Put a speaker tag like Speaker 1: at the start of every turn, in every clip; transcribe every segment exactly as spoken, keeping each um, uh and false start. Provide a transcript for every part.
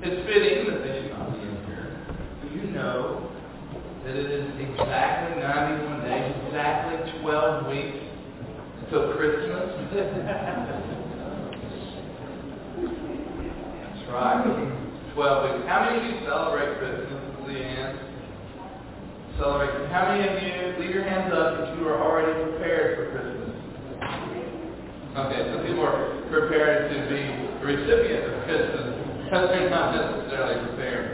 Speaker 1: it's fitting that they should not be in here. Do you know that it is exactly ninety-one days, exactly twelve weeks until Christmas? That's right. twelve weeks. How many of you celebrate Christmas, Leanne? Celebrate. How many of you, leave your hands up if you are already prepared for Christmas? Okay, so people are prepared to be the recipient of Christmas, but they're not necessarily prepared.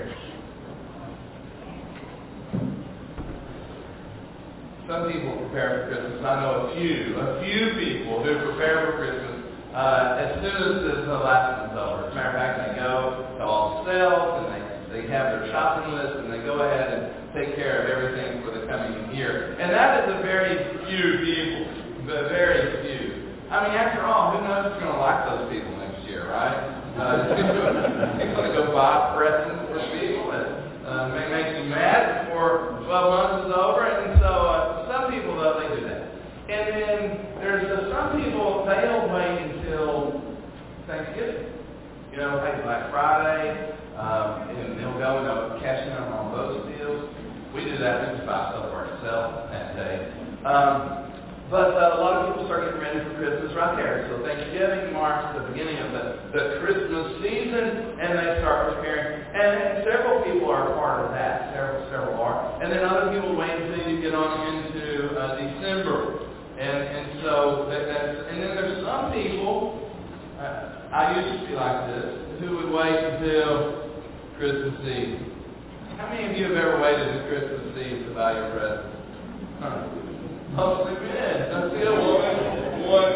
Speaker 1: Some people prepare for Christmas. I know a few, a few people who prepare for Christmas uh, as soon as the last one's over. As a matter of fact, they go to all the sales and they, they have their shopping list and they go ahead and take care of everything for the coming year. And that is a very few people, but very few. I mean, after all, who knows if you're going to like those people next year, right? Uh, you're going to go buy presents for people that uh, may make you mad before twelve months is over. And so uh, some people, though, they do that. And then there's uh, some people, they'll wait until Thanksgiving. You know, like Black Friday, um, and they'll go and they'll cash in on all those deals. We do that. We just buy stuff for ourselves that day. Um, But uh, a lot of people start getting ready for Christmas right there. So Thanksgiving marks the beginning of the, the Christmas season, and they start preparing. And, and several people are a part of that. Several, several are. And then other people wait until you get on into uh, December. And and so that, that's. And then there's some people. Uh, I used to be like this, who would wait until Christmas Eve. How many of you have ever waited until Christmas Eve to buy your present? Huh. Mostly men. Don't see a woman. One.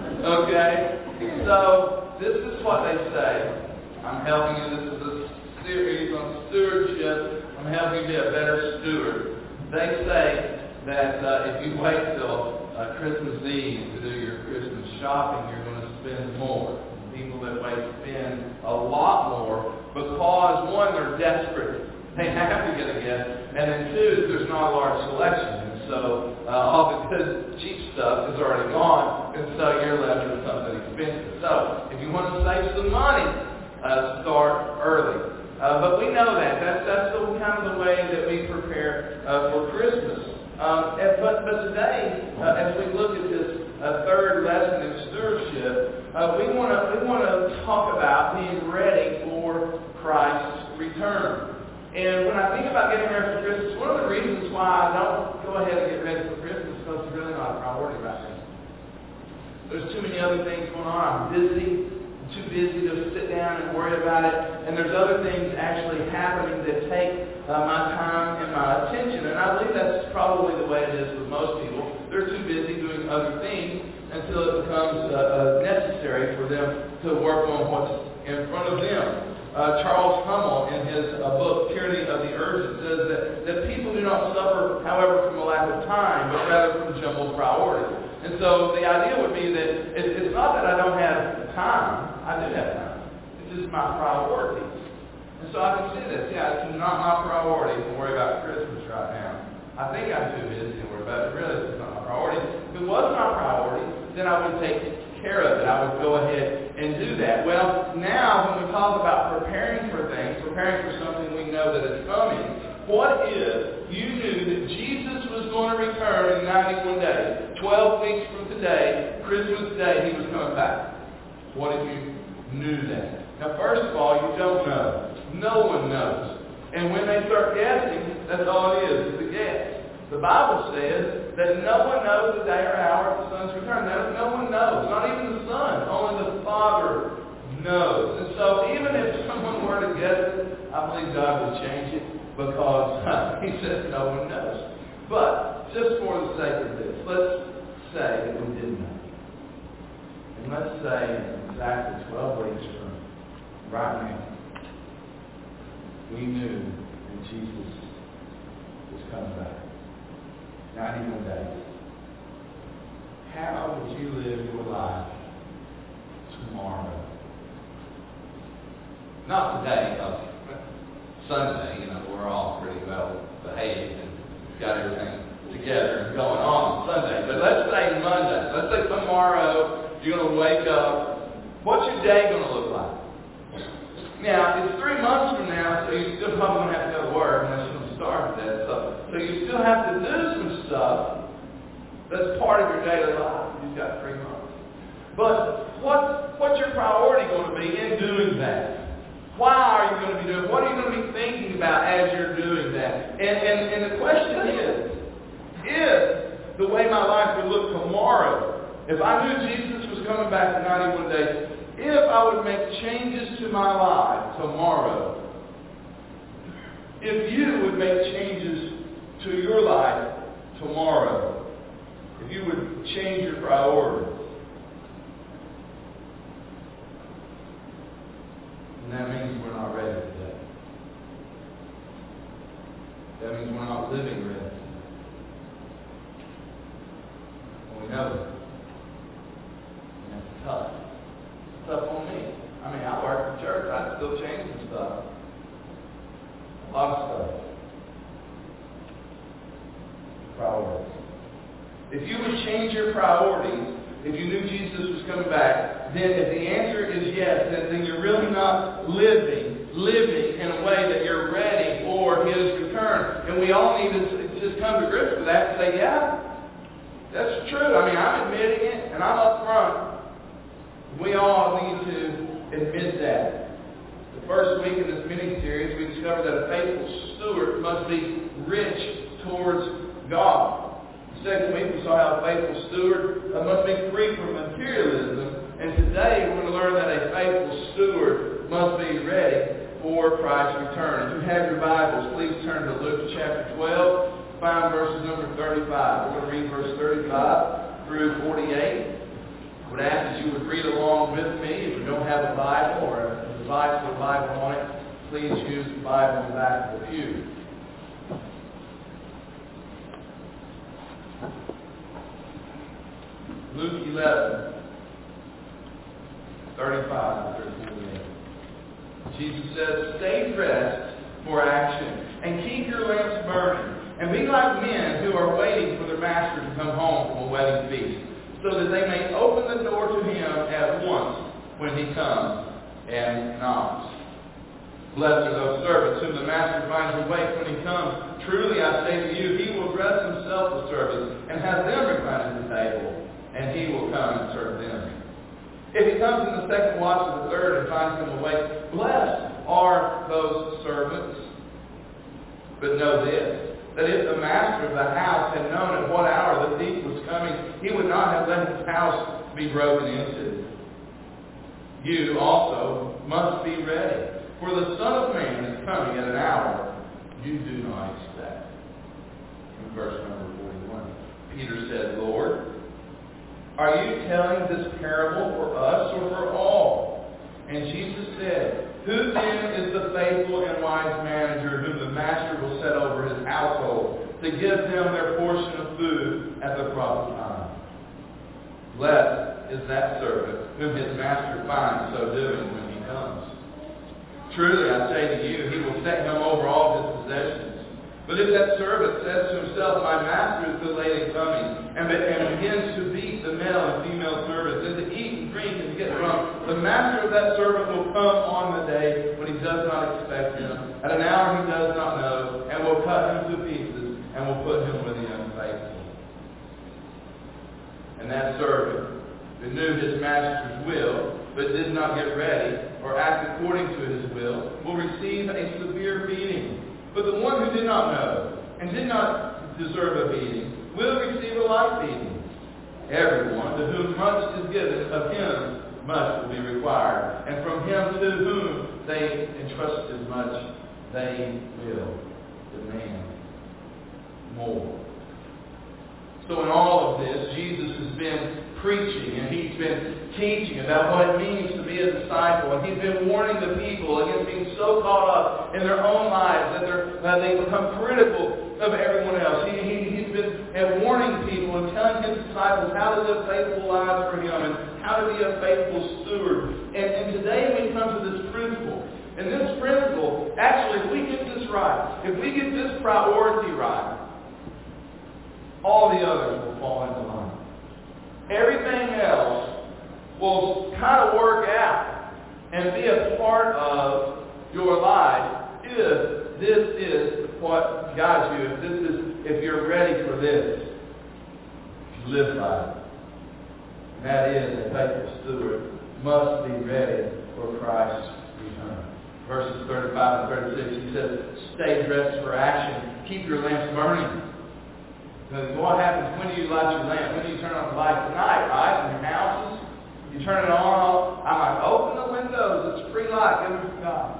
Speaker 1: Okay. So this is what they say. I'm helping you. This is a series on stewardship. I'm helping you be a better steward. They say that uh, if you wait till uh, Christmas Eve to do your Christmas shopping, you're going to spend more. People that wait spend a lot more because one, they're desperate. They have to get a gift, and then two, there's not a large selection. So uh, all the good, cheap stuff is already gone, and so you're left with something expensive. So if you want to save some money, uh, start early. Uh, but we know that. That's, that's the, kind of the way that we prepare uh, for Christmas. Um, and, but, but today, uh, as we look at this uh, third lesson in stewardship, uh, we want to we want to talk about being ready for Christ's return. And when I think about getting ready for Christmas, one of the reasons why I don't go ahead and get ready for Christmas is because it's really not a priority right now. There's too many other things going on. I'm busy. I'm too busy to sit down and worry about it. And there's other things actually happening that take uh, my time and my attention. And I believe that's probably the way it is with most people. They're too busy doing other things until it becomes uh, uh, necessary for them to work on what's in front of them. Uh, Charles Hummel, in his uh, book, Tyranny of the Urgent, says that, that people do not suffer, however, from a lack of time, but rather from jumbled priorities. And so the idea would be that it, it's not that I don't have time. I do have time. It's just my priorities. And so I can see this. Yeah, it's not my priority to worry about Christmas right now. I think I'm too busy to worry about it. Really, it's not my priority. If it was my priority, then I would take care of it. I would go ahead and do that. Well, now when we talk about preparing for things, preparing for something we know that is coming, what if you knew that Jesus was going to return in ninety-one days? twelve weeks from today, Christmas Day, he was coming back. What if you knew that? Now, first of all, you don't know. No one knows. And when they start guessing, that's all it is, it's a guess. The Bible says that no one knows the day or hour of the Son's return. No, no one knows. Not even the Son. Only the Father knows. And so even if someone were to guess it, I believe God would change it because uh, He says no one knows. But just for the sake of this, let's say that we did know. And let's say in exactly twelve weeks from right now, we knew that Jesus was coming back. ninety-one days. How would you live your life tomorrow? Not today, because Sunday, you know, we're all pretty well behaved and got everything together and going on Sunday. But let's say Monday. Let's say tomorrow you're going to wake up. What's your day going to look like? Now, it's three months from now, so you're still probably going to have to go to work unless you're going to start that stuff. So you still have to do some stuff that's part of your daily life. You've got three months. But what, what's your priority going to be in doing that? Why are you going to be doing it? What are you going to be thinking about as you're doing that? And, and, and the question is, if the way my life would look tomorrow, if I knew Jesus was coming back in ninety-one days, if I would make changes to my life tomorrow, if you would make changes to your life tomorrow, if you would change your priorities, and that means we're not ready today. That means we're not living ready. And we know it. And that's tough. It's tough on me. I mean, I work in church. I still change some stuff. A lot of stuff. Priorities. If you would change your priorities, if you knew Jesus was coming back, then if the answer is yes, then, then you're really not living, living in a way that you're ready for His return. And we all need to just come to grips with that and say, yeah, that's true. I mean, I'm admitting it, and I'm up front. We all need to admit that. The first week in this mini-series, we discovered that a faithful steward must be rich towards God. Second week, we saw how a faithful steward uh, must be free from materialism. And today, we're going to learn that a faithful steward must be ready for Christ's return. If you have your Bibles, please turn to Luke chapter twelve, find verses number thirty-five. We're going to read verse thirty-five through forty-eight. I would ask that you would read along with me. If you don't have a Bible or a device with a Bible on it, please use the Bible in the back of the pew. Luke eleven, thirty-five through forty-eight. Jesus says, stay dressed for action and keep your lamps burning and be like men who are waiting for their master to come home from a wedding feast, so that they may open the door to him at once when he comes and knocks. Blessed are those servants whom the master finds awake when he comes. Truly I say to you, he will dress himself with service and have them recline at the table, and he will come and serve them. If he comes in the second watch of the third and finds them awake, blessed are those servants. But know this, that if the master of the house had known at what hour the thief was coming, he would not have let his house be broken into. You also must be ready, for the Son of Man is coming at an hour you do not expect. In verse number forty-one, Peter said, Lord, are you telling this parable for us or for all? And Jesus said, who then is the faithful and wise manager whom the master will set over his household to give them their portion of food at the proper time? Blessed is that servant whom his master finds so doing when he comes. Truly I say to you, he will set him over all his possessions. But if that servant says to himself, my master is delayed in coming, and, and begins to beat the male and female servants, and to eat and drink and to get drunk, the master of that servant will come on the day when he does not expect him, at an hour he does not know, and will cut him to pieces, and will put him with the unfaithful. And that servant, who knew his master's will, but did not get ready, or act according to his will, will receive a severe beating. But the one who did not know, and did not deserve a beating, will receive a light beating. Everyone to whom much is given, of him much will be required. And from him to whom they entrusted much, they will demand more. So in all of this, Jesus has been preaching and he's been teaching about what it means to be a disciple. And he's been warning the people against being so caught up in their own lives that, they're, that they become critical of everyone else. He, he, he's been uh, warning people and telling his disciples how to live faithful lives for him and how to be a faithful steward. And, and today we come to this principle. And this principle, actually, if we get this right, if we get this priority right, all the others will fall into line. Everything else will kind of work out. and be a part of your life if this is what guides you, if this is, if you're ready for this, if you live by it. And that is, a faithful steward must be ready for Christ's return. Verses thirty-five and thirty-six, he says, stay dressed for action. Keep your lamps burning. Because what happens, when do you light your lamp? When do you turn on the light? Tonight, right? In your houses. You turn it on. I'm like, open the windows. It's free light. Give it to God.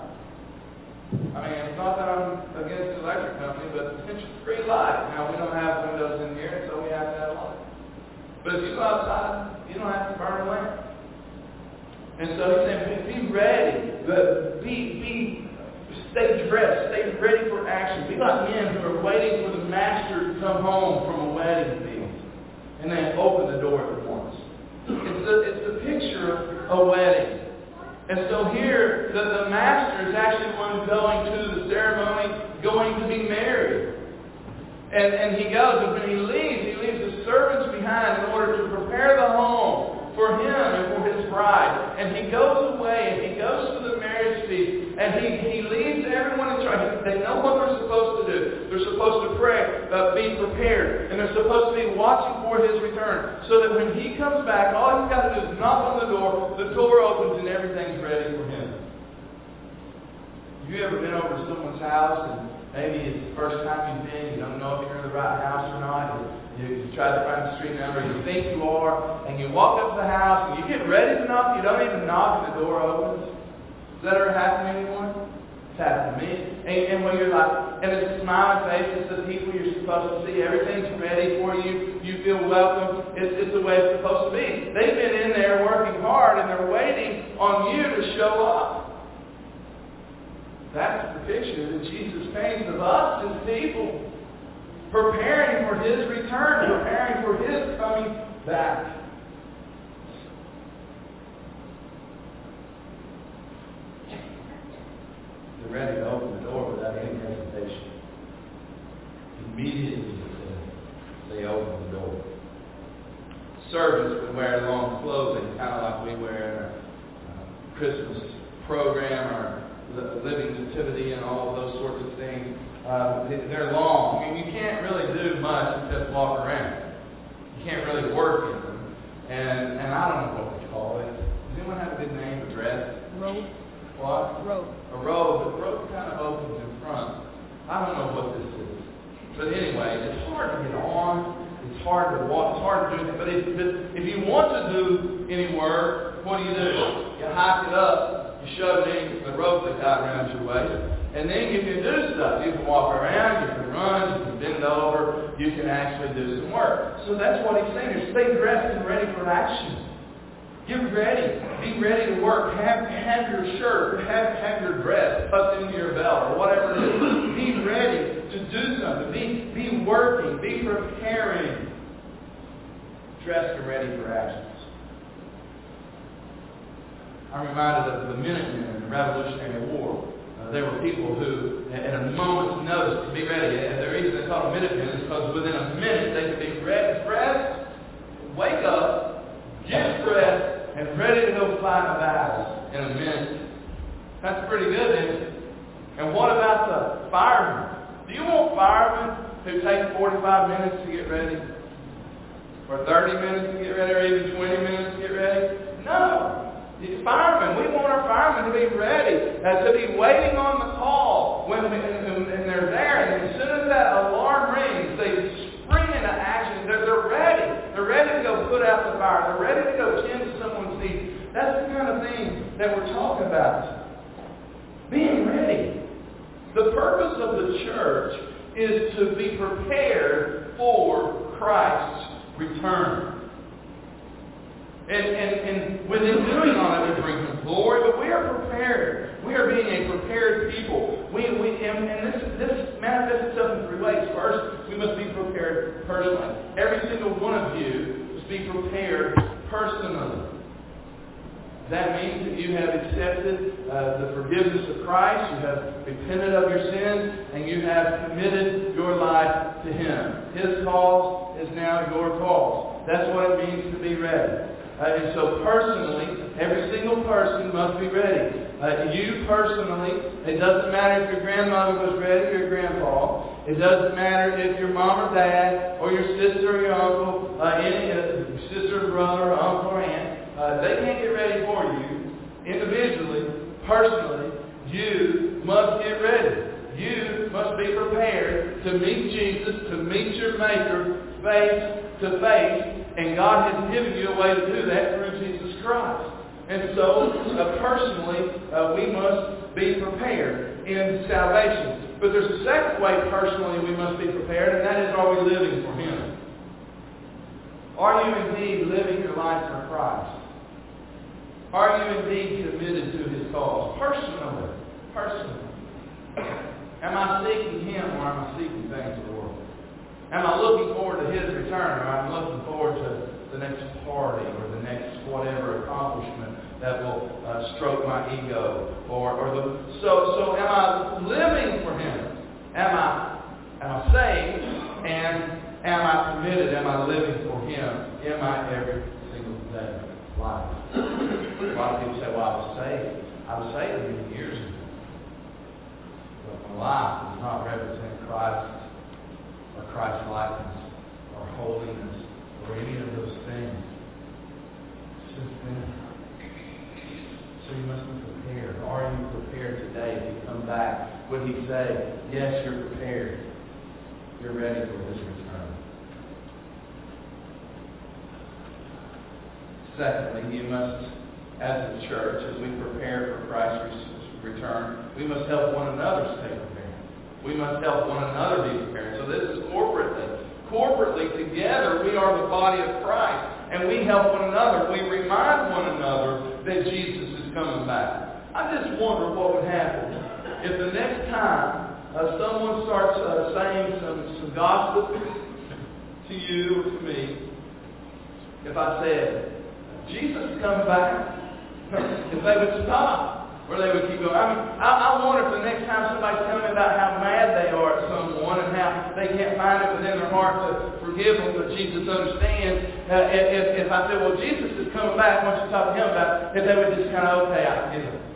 Speaker 1: I mean, it's not that I'm against the electric company, but it's free light. Now, we don't have windows in here, so we have to have light. But if you go outside, you don't have to burn a lamp. And so he's saying, be ready. But be, be, stay dressed. Stay ready for action. Be like men who are waiting for the master to come home from a wedding feast. And then open the door at once. It's the, it's the picture of a wedding. And so here, the, the master is actually one going to the ceremony, going to be married. And, and he goes, and when he leaves, he leaves the servants behind in order to prepare the home for him and for his bride. And he goes away, and he goes to the marriage feast, and he, he leaves everyone in charge. They know what they're supposed to do. They're supposed to pray, uh, be prepared, and they're supposed to be watching for his return. So that when he comes back, all he's got to do is knock on the door, the door opens, and everything's ready for him. Have you ever been over to someone's house, and maybe it's the first time you've been, you don't know if you're in the right house or not, you, you try to find the street number, you think you are, and you walk up to the house, and you get ready to knock, you don't even knock, and the door opens. Has that ever happened to anyone? It's happened to me. And, and when you're like, and it's smiling faces of people you're supposed to see, everything's ready for you, you feel welcome, it's, it's the way it's supposed to be. They've been in there working hard, and they're waiting on you to show up. That's the picture that Jesus paints of us as people, preparing for his return, preparing for his coming back. They're ready to open the door without any hesitation. Immediately they open the door. Servants would wear long clothing, kind of like we wear in our uh, Christmas program or living nativity and all of those sorts of things. Uh, they're long. I mean, you can't really do much except walk around. You can't really work in them. And and I don't know what we call it. Does anyone have a good name for dress?
Speaker 2: Robe.
Speaker 1: What?
Speaker 2: Robe.
Speaker 1: A robe. The robe kind of opens in front. I don't know what this is. But anyway, it's hard to get on. It's hard to walk. It's hard to do anything. But if, if you want to do any work, what do you do? You hike it up. You shove it in the rope they got around your waist. And then you can do stuff. You can walk around. You can run. You can bend over. You can actually do some work. So that's what he's saying. Is stay dressed and ready for action. Get ready. Be ready to work. Have, have your shirt. Have, have your dress tucked into your belt or whatever it is. Be ready to do something. Be, be working. Be preparing. Dressed and ready for actions. I'm reminded of the Minutemen in the Revolutionary War. Uh, there were people who, at a moment's notice, could be ready. And the reason they called them Minutemen is because within a minute they could be ready, dressed, wake up, get dressed, and ready to go fight a battle in a minute. That's pretty good, isn't it? And what about the firemen? Do you want firemen who take forty-five minutes to get ready? Or thirty minutes to get ready? Or even twenty minutes to get ready? No. The firemen, we want our firemen to be ready, uh, to be waiting on the call when we, and, and they're there. And as soon as that alarm rings, they spring into action. They're, they're ready. They're ready to go put out the fire. They're ready to go tend to someone's need. That's the kind of thing that we're talking about. Being ready. The purpose of the church is to be prepared for Christ's return. And, and, and within doing all that, we bring Him glory, but we are prepared. We are being a prepared people. We, we, and and this, this manifests itself in three ways. First, we must be prepared personally. Every single one of you must be prepared personally. That means that you have accepted uh, the forgiveness of Christ, you have repented of your sins, and you have committed your life to Him. His cause is now your cause. That's what it means to be ready. Uh, and so personally, to Every single person must be ready. Uh, you personally, it doesn't matter if your grandmother was ready or your grandpa. It doesn't matter if your mom or dad or your sister or your uncle, uh, any uh, your sister or brother or uncle or aunt, uh, they can't get ready for you. Individually, personally, you must get ready. You must be prepared to meet Jesus, to meet your Maker face to face, and God has given you a way to do that through Jesus Christ. And so, uh, personally, uh, we must be prepared in salvation. But there's a second way personally we must be prepared, and that is, are we living for Him? Are you indeed living your life for Christ? Are you indeed committed to His cause? Personally. Personally. Am I seeking Him or am I seeking things of the world? Am I looking forward to His return, or am I looking forward to the next party or the next whatever accomplishment that will uh, stroke my ego? Or, or the so so am I living for Him? Am I am I saved? And am I committed? Am I living for Him in my every single day life? A lot of people say, well, I was saved. I was saved many years ago. But my life does not represent Christ or Christ's likeness or holiness or any of those things. Since then, so you must be prepared. Are you prepared today to come back? Would He say, yes, you're prepared. You're ready for His return. Secondly, you must, as a church, as we prepare for Christ's return, we must help one another stay prepared. We must help one another be prepared. So this is corporately. Corporately, together, we are the body of Christ. And we help one another. We remind one another that Jesus is coming back. I just wonder what would happen if the next time uh, someone starts uh, saying some, some gospel to you or to me, if I said, Jesus is coming back, if they would stop. Or they would keep going. I mean, I, I wonder if the next time somebody's telling me about how mad they are at someone and how they can't find it within their heart to forgive them, but Jesus understands. Uh, if, if I said, well, Jesus is coming back, why don't you talk to Him about it, if they would just kind of, okay, I forgive Him.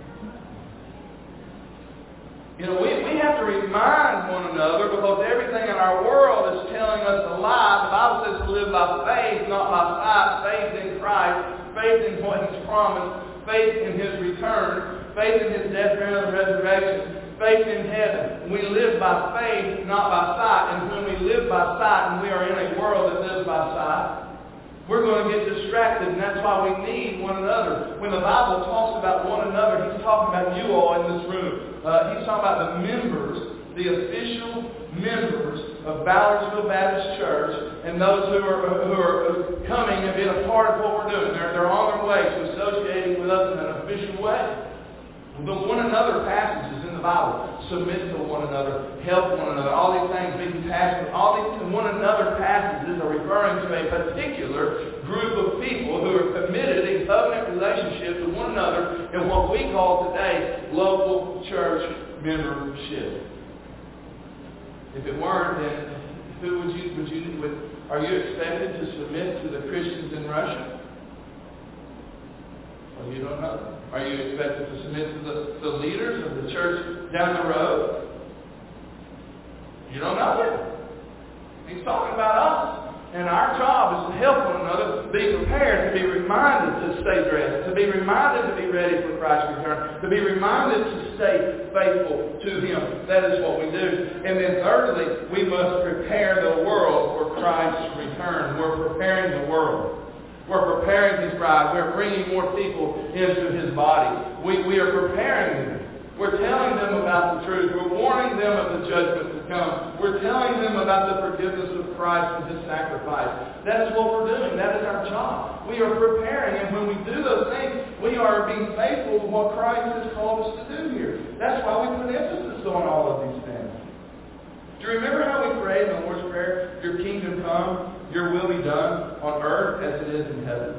Speaker 1: You know, we, we have to remind one another, because everything in our world is telling us a lie. The Bible says to live by faith, not by sight. Faith in Christ, faith in what He's promised, faith in His return, faith in His death, burial, and resurrection, faith in heaven. We live by faith, not by sight. And when we live by sight, and we are in a world that lives by sight, we're going to get distracted, and that's why we need one another. When the Bible talks about one another, He's talking about you all in this room. Uh, he's talking about the members, the official members of Ballardsville Baptist Church, and those who are who are coming and being a part of what we're doing. They're, they're on their way to associating with us in an official way. The one another passages in the Bible, submit to one another, help one another, all these things, be compassionate, all these one another passages are referring to a particular group of people who are committed in covenant relationship with one another in what we call today local church membership. If it weren't, then who would you, would you, would, are you expected to submit to the Christians in Russia? Well, you don't know. Are you expected to submit to the, the leaders of the church down the road? You don't know yet. He's talking about us. And our job is to help one another, be prepared, to be reminded to stay dressed, to be reminded to be ready for Christ's return, to be reminded to stay faithful to Him. That is what we do. And then thirdly, we must prepare the world for Christ's return. We're preparing the world. We're preparing His bride. We're bringing more people into His body. We, we are preparing them. We're telling them about the truth. We're warning them of the judgment to come. We're telling them about the forgiveness of Christ and His sacrifice. That is what we're doing. That is our job. We are preparing, and when we do those things, we are being faithful to what Christ has called us to do here. That's why we put emphasis on all of these things. Do you remember how we prayed in the Lord's Prayer? Your kingdom come, your will be done on earth as it is in heaven.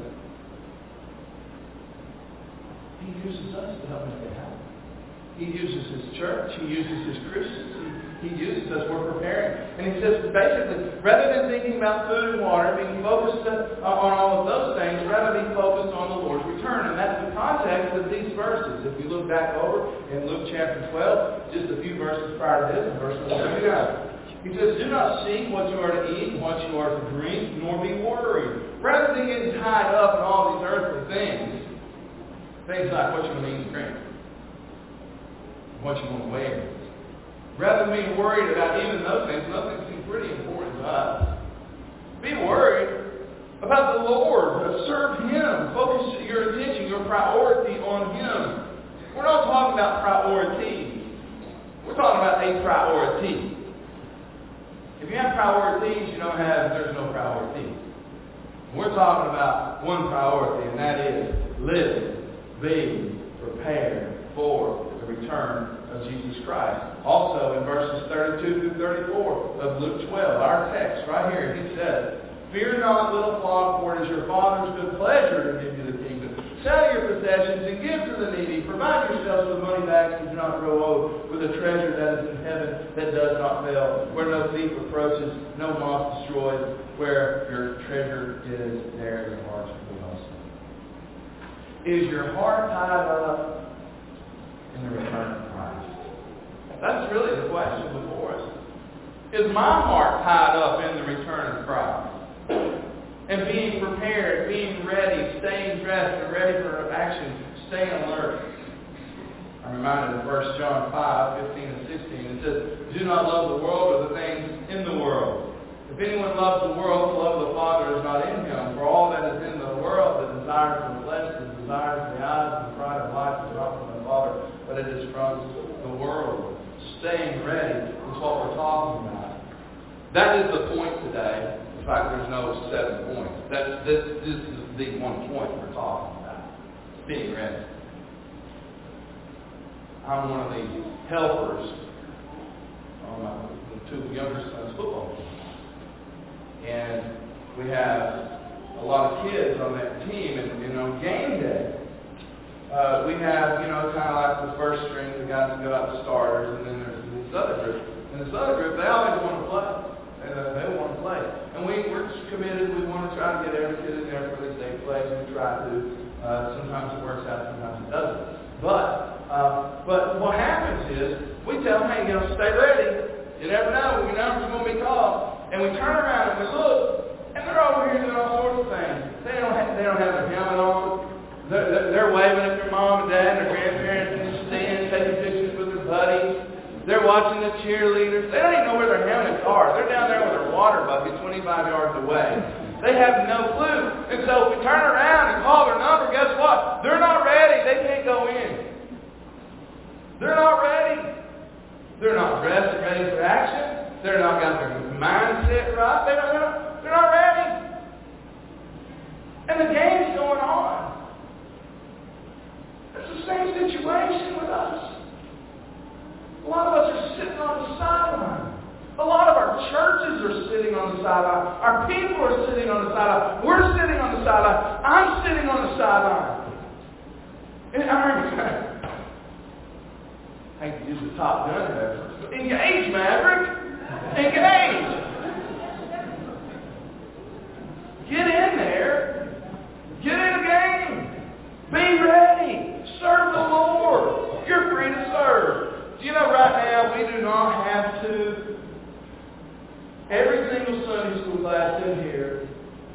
Speaker 1: He uses us to help make it happen. He uses His church. He uses His Christians. He, he uses us. We're preparing. And He says, basically, rather than thinking about food and water, being focused on all of those things, rather be focused on the Lord's return. And that's the context of these verses. If you look back over in Luke chapter twelve, just a few verses prior to this, in verse thirty-nine. He says, do not seek what you are to eat, what you are to drink, nor be worried. Rather than getting tied up in all these earthly things, things like what you want to eat and drink, what you want to wear. Rather than being worried about even those things, those things seem pretty important to us. Be worried about the Lord. Serve Him. Focus your attention, your priority on Him. We're not talking about priorities. We're talking about a priority. If you have priorities, you don't have, there's no priority. We're talking about one priority, and that is living, being prepared for the return of Jesus Christ. Also in verses thirty-two through thirty-four of Luke twelve, our text right here, he says, fear not, little flock, for it is your Father's good pleasure to give you the kingdom. Sell your possessions and give to the needy. Provide yourselves with money bags and do not grow old, with a treasure that is in heaven that does not fail, where no thief approaches, no moth destroys, where your treasure is, there your heart will be also. Is your heart tied up in the return of Christ? That's really the question before us. Is my heart tied up in the return of Christ? And being prepared, being ready, staying dressed and ready for action, staying alert. I'm reminded of First John five, fifteen and sixteen. It says, do not love the world or the things in the world. If anyone loves the world, the love of the Father is not in him. For all that is in the world, the desires of the flesh, the desires of the eyes, and the pride of life is not from the Father, but it is from the world. Staying ready is what we're talking about. That is the point today. In fact, there's no seven points. That's, this, this is the one point we're talking about. Being ready. I'm one of the helpers on my two younger sons' football team. And we have a lot of kids on that team. And, and on game day, uh, we have, you know, kind of like the first string, the guys that go out to starters. And then there's this other group. And this other group, they always want to play. Uh, they want to play. And we, we're committed. We want to try to get every kid in there for the state plays. We try to. Uh, sometimes it works out, sometimes it doesn't. But uh, but what happens is, we tell them, hey, you know, stay ready. You never know when your number's going to be called. And we turn around and we look, and they're over here doing all sorts of things. They don't have, they don't have their helmet on. They're, they're, they're waving at their mom and dad and their grandparents in the stands, taking pictures with their buddies. They're watching the cheerleaders. They don't even know where their helmets are. They're down there with their water bucket twenty-five yards away. They have no clue. And so if we turn around and call their number, guess what? They're not ready. They can't go in. They're not ready. They're not dressed and ready for action. They're not got their mindset right. They don't, they're, not, they're not ready. And the game's going on. It's the same situation with us. A lot of us are sitting on the sideline. A lot of our churches are sitting on the sideline. Our people are sitting on the sideline. We're sitting on the sideline. I'm sitting on the sideline. And I remember, I hate to use the Top Gun reference, but engage, Maverick. Engage. Get in there. Get in the game. Be ready. Serve the Lord. You're free to serve. You know, right now, we do not have to, every single Sunday school class in here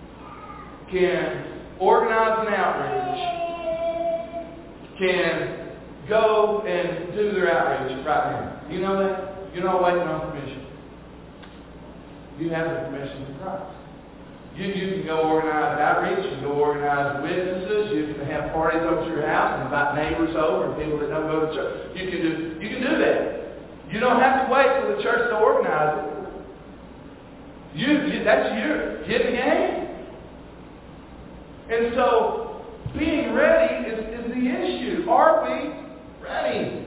Speaker 1: can organize an outreach, can go and do their outreach right now. You know that? You're not waiting on permission. You have the permission of Christ. You, you can go organize outreach, you can go organize witnesses, you can have parties over to your house and invite neighbors over and people that don't go to church. You can do, you can do that. You don't have to wait for the church to organize it. You, you that's you. Get in the game. And so, being ready is, is the issue. Are we ready?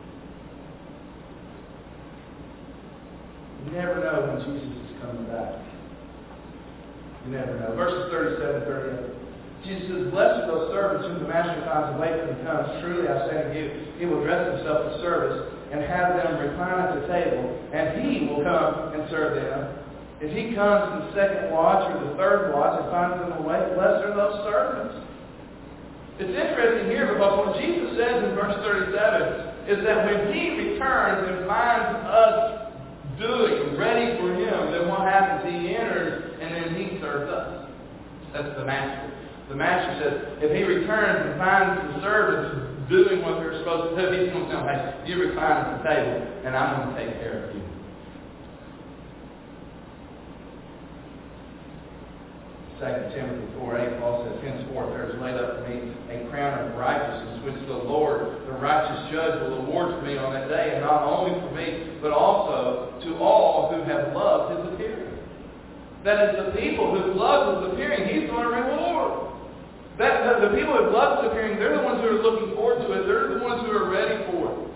Speaker 1: You never know when Jesus is coming back. You never know. Verses thirty-seven, thirty-eight. Jesus says, blessed are those servants whom the master finds awake when he comes. Truly I say to you, he will dress himself for service and have them recline at the table, and he will come and serve them. If he comes in the second watch or the third watch and finds them awake, blessed are those servants. It's interesting here because what Jesus says in verse thirty-seven is that when He returns and finds us doing, ready for Him, then what happens? He enters and then He serves us. That's the Master. The Master says, if He returns and finds the servants doing what they're supposed to do, He's going to tell them, hey, you recline at the table and I'm going to take care of you. Second Timothy four eight, Paul says, henceforth there is laid up for me a crown of righteousness, which the Lord, the righteous judge, will award to me on that day, and not only for me, but also to all who have loved His appearing. That is, the people who love His appearing, He's going to reward. That, the, the people who love His appearing, they're the ones who are looking forward to it. They're the ones who are ready for it.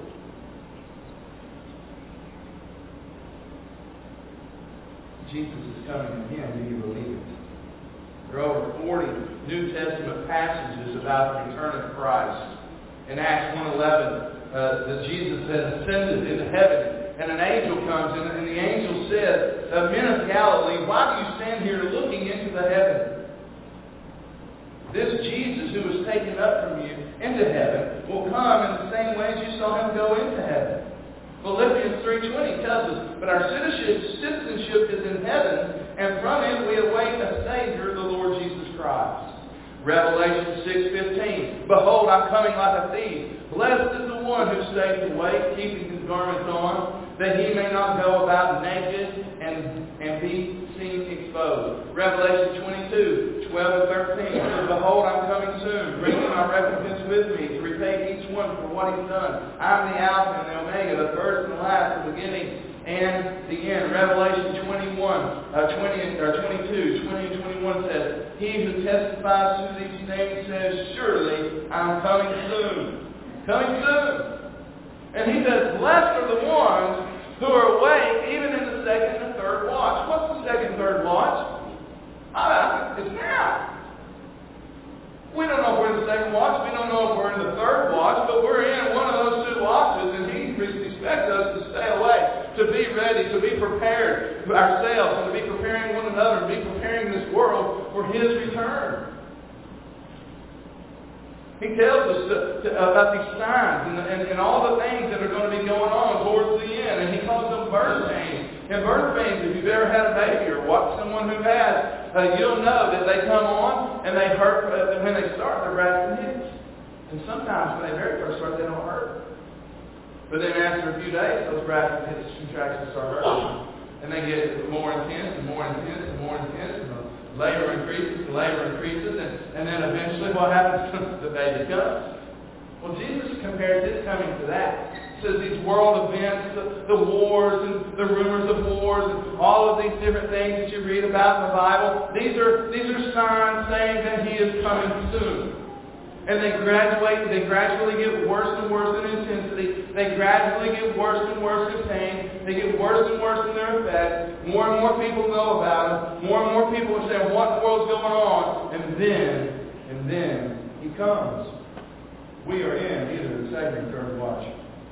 Speaker 1: Jesus is coming again. Do you believe it? There are over forty New Testament passages about the return of Christ. In Acts one eleven, uh, that Jesus had ascended into heaven, and an angel comes, and, and the angel said, uh, Men of Galilee, why do you stand here looking into the heaven? This Jesus who was taken up from you into heaven will come in the same way as you saw Him go into heaven. Philippians three twenty tells us, but our citizenship, citizenship is in heaven, and from it we await a Savior, the Lord Jesus Christ. Revelation six fifteen, behold, I'm coming like a thief. Blessed is the one who stays awake, keeping his garments on, that he may not go about naked and, and be seen exposed. Revelation twenty-two, twelve and thirteen says, behold, I'm coming soon, bringing my recompense with me to repay each one for what he's done. I'm the Alpha and the Omega, the first and the last, the beginning and the end. Revelation twenty-one, uh, twenty, or twenty-two, twenty and twenty-one says, he who testifies to these things says, surely I'm coming soon. Coming soon. And he says, blessed are the ones who are awake even in the second and third watch. What's the second and third watch? Oh, it's now. We don't know if we're in the second watch. We don't know if we're in the third watch, but we're in one of those two watches, and He expects us to stay awake, to be ready, to be prepared for ourselves, and to be preparing one another, and be preparing this world for His return. He tells us to, to, about these signs and, and, and all the things that are going to be going on towards the end, and He calls them birth pains. And birth pains, if you've ever had a baby or watched someone who has, uh, you'll know that they come on and they hurt. Uh, when they start, they're rasping hips. And sometimes when they very first start, they don't hurt. But then after a few days, those rasping hips contractions start hurting. And they get more intense and more intense and more intense. And the labor increases, the labor increases. And, and then eventually what happens? The baby comes. Well, Jesus compares His coming to that. He says these world events, the, the wars and the rumors of wars and all of these different things that you read about in the Bible, these are these are signs saying that He is coming soon. And they graduate, they gradually get worse and worse in intensity. They gradually get worse and worse in pain. They get worse and worse in their effect. More and more people know about them. More and more people are saying, what in the world's going on? And then, and then He comes. We are in either the second or third watch.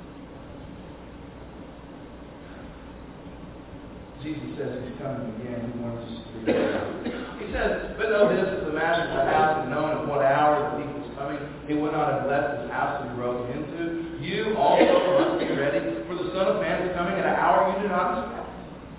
Speaker 1: Jesus says He's coming again. He wants us to be ready. He says, but know this, if the master of the house had known at what hour the thief was coming, he would not have left his house that he broke into. You also must be ready, for the Son of Man is coming at an hour you do not expect.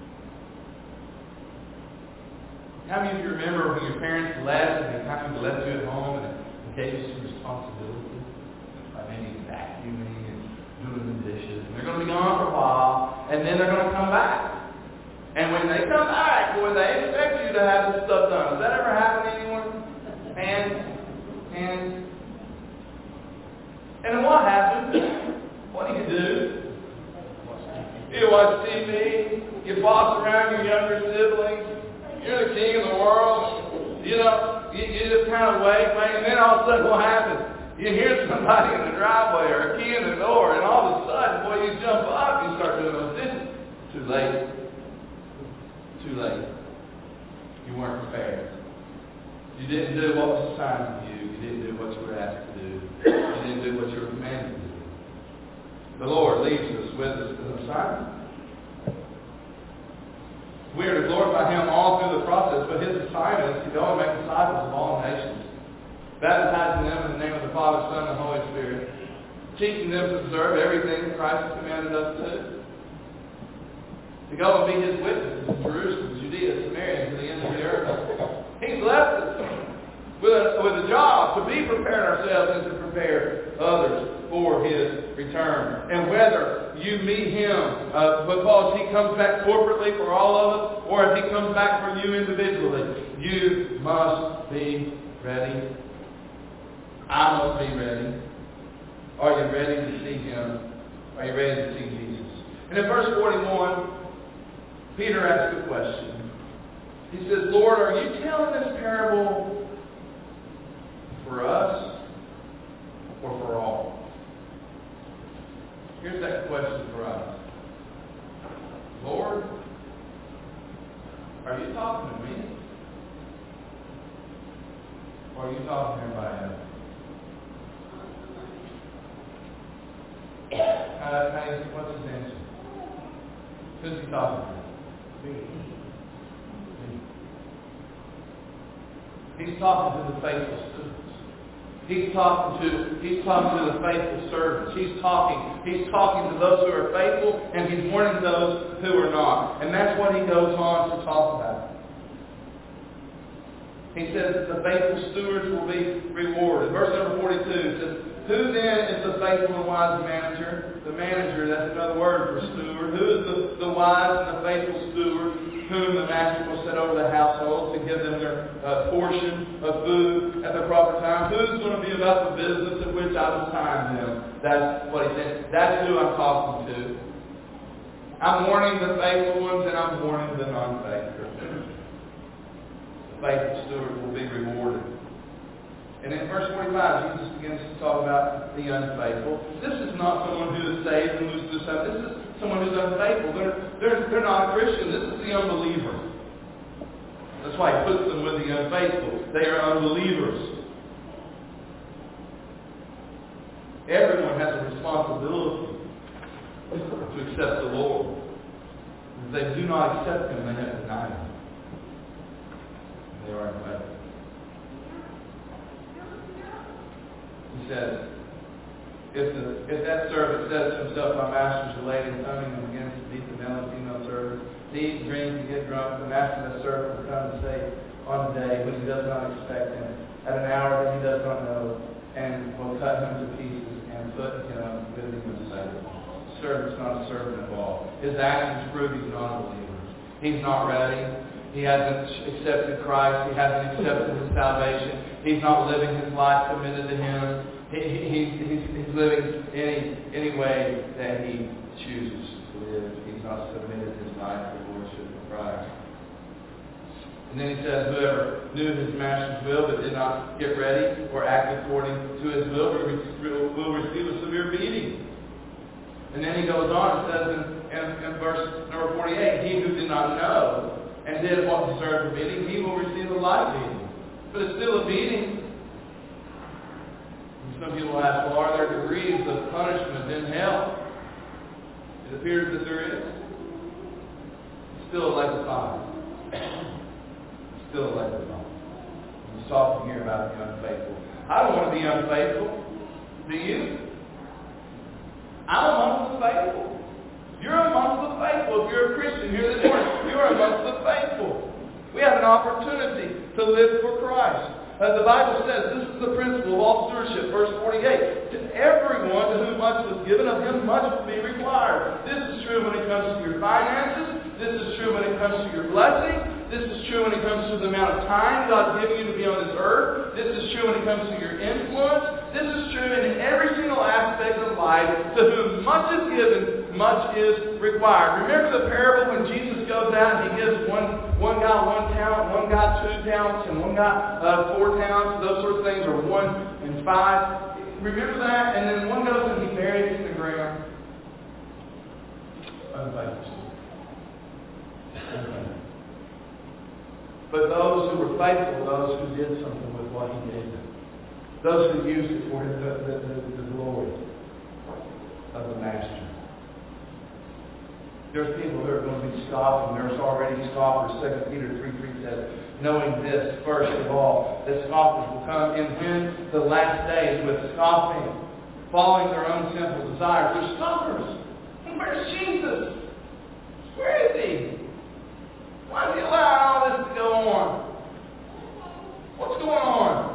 Speaker 1: How many of you remember when your parents left and they kind of left you at home and gave you some responsibility? Like maybe vacuuming and doing the dishes. And they're going to be gone for a while, and then they're going to come back. And when they come back, boy, they expect you to have this stuff done. Has that ever happened to anyone? And, and, and then what happens? What do you do? You watch T V. You boss around your younger siblings. You're the king of the world. You know, you, you just kind of wait, wait, and then all of a sudden what happens? You hear somebody in the driveway or a key in the door, and all of a sudden, boy, you jump up and you start doing those dishes. Too late. Too late. You weren't prepared. You didn't do what was assigned to you. You didn't do what you were asked to do. You didn't do what you were commanded to do. The Lord leaves us with us an assignment. We are to glorify Him all through the process, but His assignment is to go and make disciples of all nations. baptizing them in the name of the Father, Son, and Holy Spirit, teaching them to observe everything that Christ has commanded us to do. To go and be His witnesses in Jerusalem, Judea, Samaria, and to the ends of the earth. He's left us with a, with a job to be preparing ourselves and to prepare others for His return. And whether you meet Him uh, because He comes back corporately for all of us, or if He comes back for you individually, you must be ready. I must be ready. Are you ready to see Him? Are you ready to see Jesus? And in verse forty-one, Peter asks a question. He says, Lord, are you telling this parable for us or for all? Here's that question for us. Lord, are you talking to me? Or are you talking to everybody else? Uh, hey, what's his answer? Who's he talking to? Me. Me. He's talking to the faithful students. He's talking to He's talking to the faithful servants. He's talking He's talking to those who are faithful, and He's warning those who are not. And that's what He goes on to talk about. He says that the faithful stewards will be rewarded. Verse number forty-two says, who then is the faithful and wise manager? The manager, that's another word for steward. Who is the, the wise and the faithful steward whom the master will set over the household to give them their uh, portion of food at the proper time? Who's going to be about the business at which I've assigned them? That's what he said. That's who I'm talking to. I'm warning the faithful ones, and I'm warning the non-faithful. The faithful steward will be rewarded. And in verse forty-five, Jesus begins to talk about the unfaithful. This is not someone who is saved and moves through something. This is someone who's unfaithful. They're, they're, they're not a Christian. This is the unbeliever. That's why he puts them with the unfaithful. They are unbelievers. Everyone has a responsibility to accept the Lord. If they do not accept Him, they have denied Him. They are unfaithful. He says, if, the, if that servant says to himself, my master's delayed in coming, and begins to beat the male and female servants, to eat, drink, and get drunk, the master of that servant will come and say on the day when he does not expect him, at an hour that he does not know, and will cut him to pieces and put him with him in Satan. The servant's not a servant at all. His actions prove he's not a believer. He's not ready. He hasn't accepted Christ. He hasn't accepted His salvation. He's not living his life committed to Him. He, he, he's, he's living any, any way that he chooses to live. He's not submitted his life to the Lordship of Christ. And then he says, whoever knew his master's will but did not get ready or act according to his will will, will receive a severe beating. And then he goes on and says in, in, in verse number forty-eight, he who did not know and did what deserved a beating, he will receive a light beating. But it's still a beating. And some people ask, well, are there degrees of punishment in hell? It appears that there is. It's still a lake of fire. It's still a lake of fire. He's talking here about the unfaithful. I don't want to be unfaithful. Do you? I'm amongst the faithful. You're amongst the faithful. If you're a Christian here this morning, you're amongst the faithful. We have an opportunity to live for Christ. Uh, the Bible says this is the principle of all stewardship. Verse forty-eight. To everyone to whom much was given, of him much will be required. This is true when it comes to your finances. This is true when it comes to your blessing. This is true when it comes to the amount of time God's given you to be on this earth. This is true when it comes to your influence. This is true in every single aspect of life. To whom much is given, much is required. Remember the parable when Jesus goes out and He gives one, one guy one talent, one guy two talents, and one guy uh, four talents, those sorts of things, or one and five. Remember that? And then one goes and he buries it in the ground. Unfaithful. But those who were faithful, those who did something with what He gave them, those who used it for the, the, the, the glory of the Master. There's people who are going to be scoffing. There's already scoffers. Second Peter three three says, knowing this, first of all, that scoffers will come in when the last days with scoffing, following their own sinful desires. They're scoffers. And where's Jesus? Where is He? Why is He allowing all this to go on? What's going on?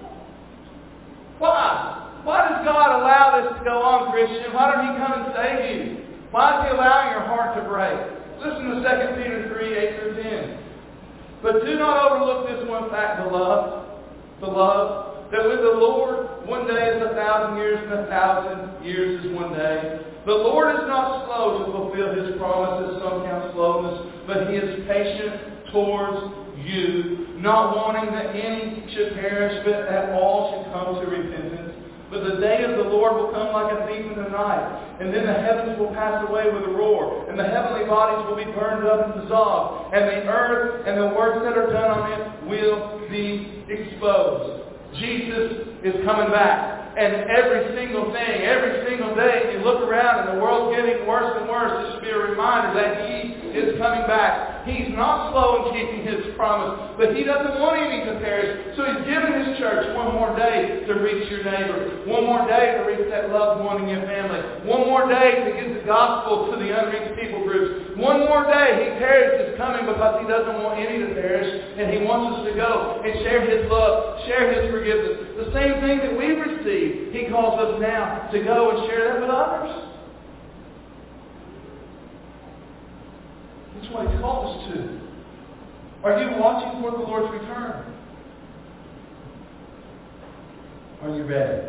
Speaker 1: Why? Why does God allow this to go on, Christian? Why don't He come and save you? Why is He allowing your heart to break? Listen to Second Peter three, eight through ten. But do not overlook this one fact, beloved, beloved, that with the Lord one day is a thousand years and a thousand years is one day. The Lord is not slow to fulfill His promise, as some count slowness, but He is patient towards you, not wanting that any should perish, but that all should come to repentance. But the day of the Lord will come like a thief in the night, and then the heavens will pass away with a roar, and the heavenly bodies will be burned up and dissolved, and the earth and the works that are done on it will be exposed. Jesus is coming back. And every single thing, every single day, you look around and the world's getting worse and worse. This should be a reminder that He is coming back. He's not slow in keeping His promise, but He doesn't want any to perish. So He's given His church one more day to reach your neighbor. One more day to reach that loved one in your family. One more day to get the gospel to the unreached people groups. One more day. He tarries His coming because He doesn't want any to perish, and He wants us to go and share His love, share His forgiveness. The same thing that we've received, He calls us now to go and share that with others. That's what He's called us to. Are you watching for the Lord's return? Are you ready?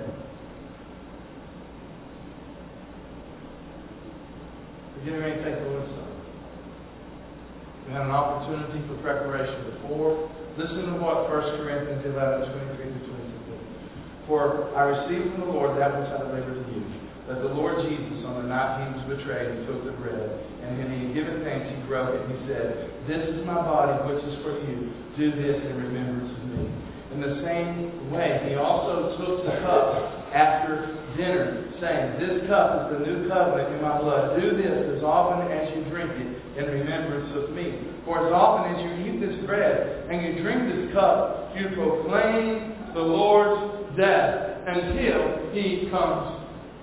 Speaker 1: We're getting ready to take the Lord's Supper. We had an opportunity for preparation before. Listen to what First Corinthians eleven, twenty-three to twenty-two. For I received from the Lord that which I delivered to you, that the Lord Jesus, on the night He was betrayed, He took the bread, and when He had given thanks, He broke it, and He said, This is my body, which is for you. Do this in remembrance of me. In the same way, He also took the cup after dinner, saying, This cup is the new covenant in my blood. Do this as often as you drink it in remembrance of me. For as often as you eat this bread and you drink this cup, you proclaim the Lord's death until He comes.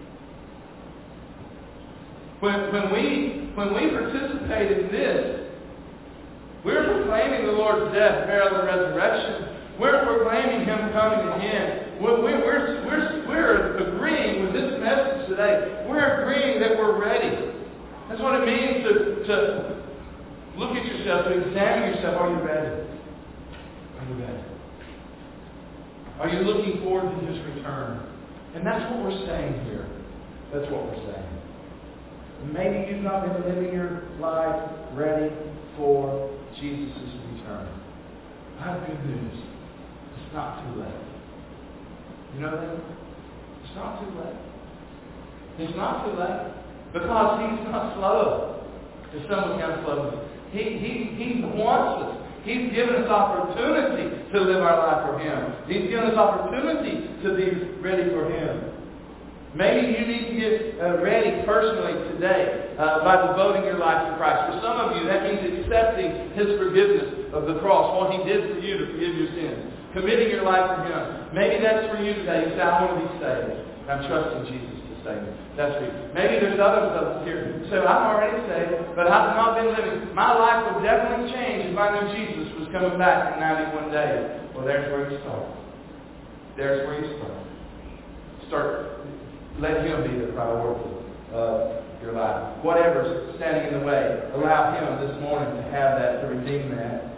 Speaker 1: When, when, we, when we participate in this, we're proclaiming the Lord's death, burial, and resurrection. We're proclaiming Him coming again. We're, we're, we're, we're agreeing with this message today. We're agreeing that we're ready. That's what it means to, to look at yourself, to examine yourself. Are you ready? Are you ready? Are you looking forward to His return? And that's what we're saying here. That's what we're saying. Maybe you've not been living your life ready for Jesus' return. I have good news. It's not too late. You know that? It's not too late. It's not too late. Because He's not slow. If someone comes slow, He, he, he wants us. He's given us opportunity to live our life for Him. He's given us opportunity to be ready for Him. Maybe you need to get uh, ready personally today uh, by devoting your life to Christ. For some of you, that means accepting His forgiveness of the cross, what He did for you to forgive your sins. Committing your life to Him. Maybe that's for you today. You say, I want to be saved. I'm trusting Jesus to save me. That's for you. Maybe there's others of us here who say, I'm already saved, but I've not been living. My life would definitely change if I knew Jesus was coming back in ninety-one days. Well, there's where you start. There's where you start. Start. Let Him be the priority of your life. Whatever's standing in the way, allow Him this morning to have that, to redeem that.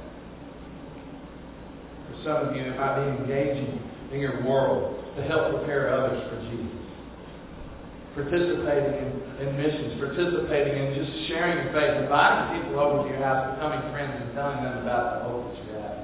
Speaker 1: For some of you, it might be engaging in your world to help prepare others for Jesus. Participating in, in missions, participating in just sharing your faith, inviting people over to your house, becoming friends, and telling them about the hope that you have.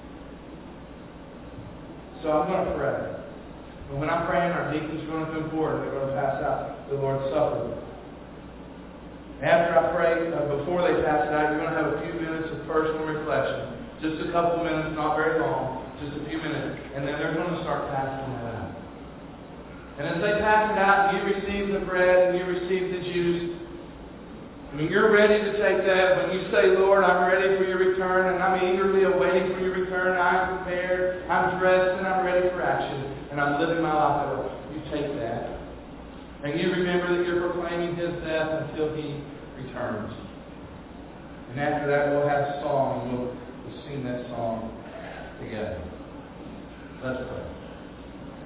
Speaker 1: So I'm going to pray. And when I'm praying, our deacons are going to come forward and they're going to pass out the Lord's Supper. After I pray, uh, before they pass it out, you're going to have a few minutes of personal reflection. Just a couple minutes, not very long, just a few minutes. And then they're going to start passing it out. And as they pass it out, and you receive the bread and you receive the juice, When you're ready to take that, when you say, Lord, I'm ready for your return, and I'm eagerly awaiting for your return, I'm prepared, I'm dressed, and I'm ready for action, and I'm living my life that way. You take that. And you remember that you're proclaiming His death until He returns. And after that, we'll have a song, and we'll, we'll sing that song together. Let's pray.